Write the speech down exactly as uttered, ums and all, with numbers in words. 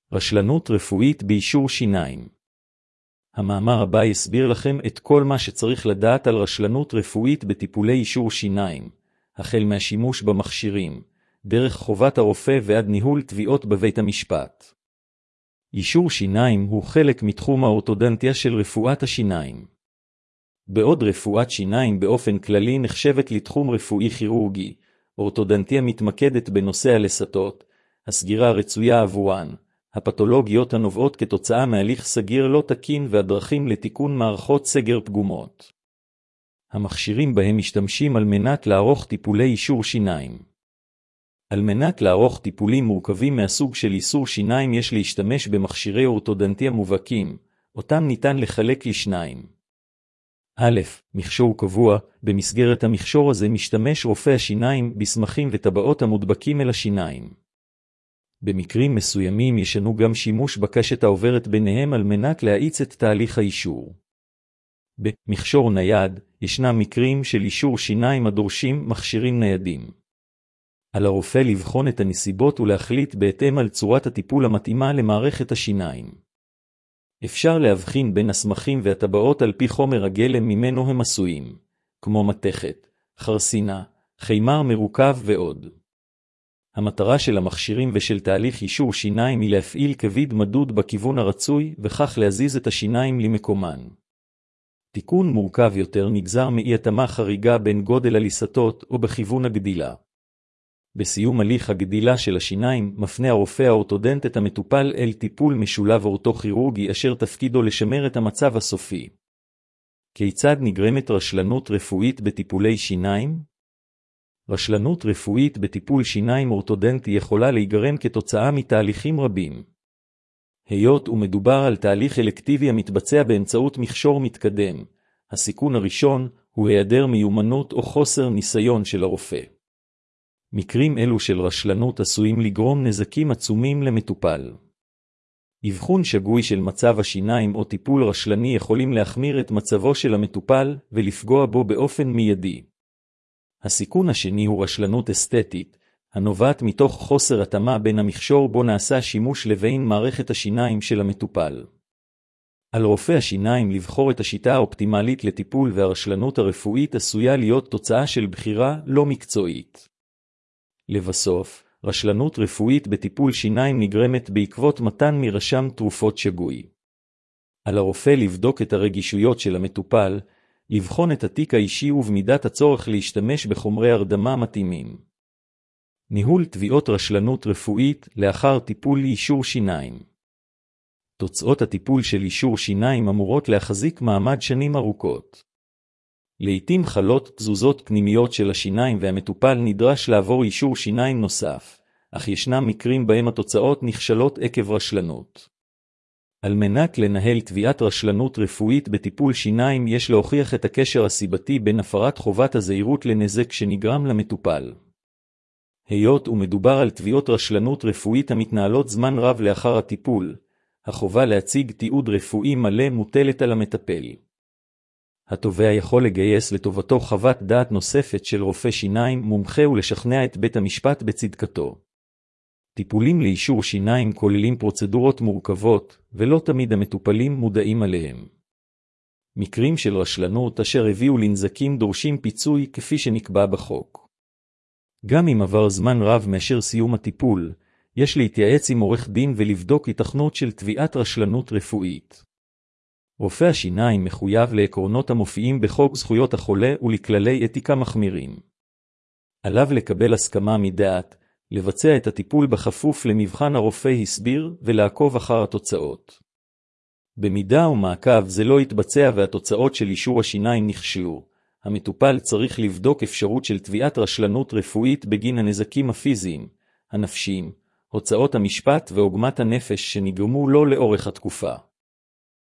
רשלנות רפואית באישור שיניים. המאמר הבא יסביר לכם את כל מה שצריך לדעת על רשלנות רפואית בטיפולי אישור שיניים, החל מהשימוש במכשירים, דרך חובת הרופא ועד ניהול תביעות בבית המשפט. אישור שיניים הוא חלק מתחום האורתודנטיה של רפואת השיניים. בעוד רפואת שיניים באופן כללי נחשבת לתחום רפואי כירורגי, אורתודנטיה מתמקדת בנושא הלסתות, הסגירה הרצויה עבורן, הפתולוגיות הנובעות כתוצאה מהליך סגיר לא תקין והדרכים לתיקון מערכות סגר פגומות. המכשירים בהם משתמשים על מנת לערוך טיפולי אישור שיניים. על מנת לערוך טיפולים מורכבים מהסוג של איסור שיניים יש להשתמש במכשירי אורתודנטיה מובהקים, אותם ניתן לחלק לשניים. א', מכשור קבוע, במסגרת המכשור הזה משתמש רופא השיניים בסמכים וטבעות המודבקים אל השיניים. במקרים מסוימים ישנו גם שימוש בקשת העוברת ביניהם על מנת להאיץ את תהליך האישור. במכשור נייד, ישנם מקרים של אישור שיניים הדורשים מכשירים ניידים. על הרופא לבחון את הנסיבות ולהחליט בהתאם על צורת הטיפול המתאימה למערכת השיניים. אפשר להבחין בין הסמכים והטבעות על פי חומר הגלם ממנו הם עשויים, כמו מתכת, חרסינה, חיימר מרוכב ועוד. המטרה של המכשירים ושל תהליך אישור שיניים היא להפעיל כביד מדוד בכיוון הרצוי וכך להזיז את השיניים למקומן. תיקון מורכב יותר נגזר מאי התאמה חריגה בין גודל הליסתות או בכיוון הגדילה. בסיום הליך הגדילה של השיניים מפנה הרופא האורתודנט את המטופל אל טיפול משולב אורתוכירורגי אשר תפקידו לשמר את המצב הסופי. כיצד נגרמת רשלנות רפואית בטיפולי שיניים? רשלנות רפואית בטיפול שיניים אורתודנטי יכולה להיגרם כתוצאה מתהליכים רבים. היות ומדובר על תהליך אלקטיבי המתבצע באמצעות מכשור מתקדם, הסיכון הראשון הוא היעדר מיומנות או חוסר ניסיון של הרופא. מקרים אלו של רשלנות עשויים לגרום נזקים עצומים למטופל. אבחון שגוי של מצב השיניים או טיפול רשלני יכולים להחמיר את מצבו של המטופל ולפגוע בו באופן מיידי. הסיכון השני הוא רשלנות אסתטית, הנובעת מתוך חוסר התאמה בין המכשור בו נעשה שימוש לבין מערכת השיניים של המטופל. על רופא השיניים לבחור את השיטה האופטימלית לטיפול והרשלנות הרפואית עשויה להיות תוצאה של בחירה לא מקצועית. לבסוף, רשלנות רפואית בטיפול שיניים נגרמת בעקבות מתן מרשם תרופות שגוי. על הרופא לבדוק את הרגישויות של המטופל, לבחון את התיק האישי ובמידת הצורך להשתמש בחומרי הרדמה מתאימים. ניהול תביעות רשלנות רפואית לאחר טיפול אישור שיניים. תוצאות הטיפול של אישור שיניים אמורות להחזיק מעמד שנים ארוכות. לעתים חלות תזוזות פנימיות של השיניים והמטופל נדרש לעבור אישור שיניים נוסף, אך ישנם מקרים בהם התוצאות נכשלות עקב רשלנות. על מנת לנהל תביעת רשלנות רפואית בטיפול שיניים יש להוכיח את הקשר הסיבתי בין הפרת חובת הזהירות לנזק שנגרם למטופל. היות ומדובר על תביעות רשלנות רפואית המתנהלות זמן רב לאחר הטיפול, החובה להציג תיעוד רפואי מלא מוטלת על המטפל. התובע יכול לגייס לטובתו חוות דעת נוספת של רופא שיניים מומחה ולשכנע את בית המשפט בצדקתו. טיפולים לאישור שיניים כוללים פרוצדורות מורכבות, ולא תמיד המטופלים מודעים עליהם. מקרים של רשלנות אשר הביאו לנזקים דורשים פיצוי כפי שנקבע בחוק. גם אם עבר זמן רב מאשר סיום הטיפול, יש להתייעץ עם עורך דין ולבדוק היתכנות של תביעת רשלנות רפואית. רופא השיניים מחויב לעקרונות המופיעים בחוק זכויות החולה ולכללי אתיקה מחמירים. עליו לקבל הסכמה מדעת, לבצע את הטיפול בכפוף למבחן הרופא הסביר ולעקוב אחר התוצאות. במידה ומעקב זה לא יתבצע והתוצאות של אישור השיניים נכשלו, המטופל צריך לבדוק אפשרות של תביעת רשלנות רפואית בגין הנזקים הפיזיים, הנפשיים, הוצאות המשפט ועוגמת הנפש שנגרמו לו לאורך התקופה.